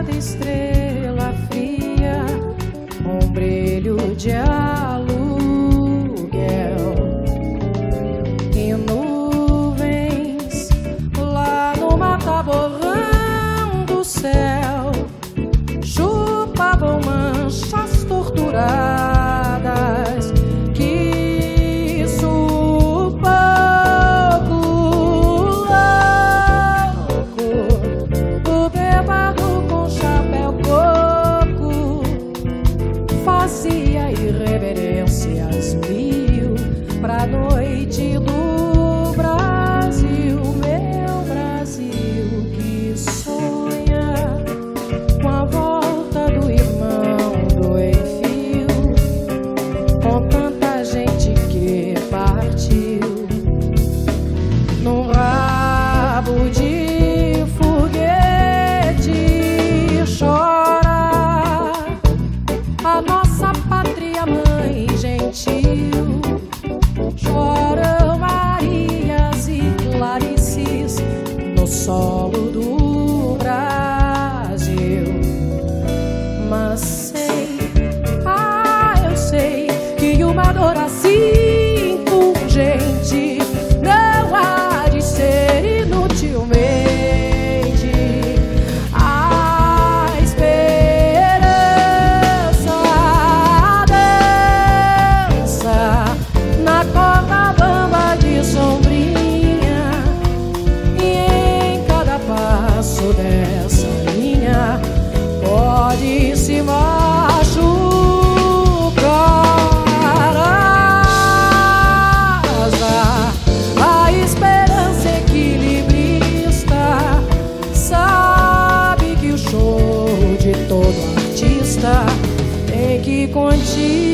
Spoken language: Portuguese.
cada estrela fria, um brilho de aluguel, e nuvens lá no mata-borrão do céu chupavam manchas torturadas. Que sufoco louco, o bêbado com chapéu coco fazia irreverências mil pra noite do Brasil, meu Brasil que sonha com a volta do irmão do Enfio, com tanta gente que partiu num rabo de foguete. Chora a nossa pátria mãe gentil, choram Marias e Clarices no solo do Brasil. Mas sei, eu sei que uma dor assim pungente não há de ser inutilmente a esperança dança na corda bamba de sombrinha, e em cada passo dessa linha pode se machucar asa. A esperança equilibrista sabe que o show de todo artista tem que contigo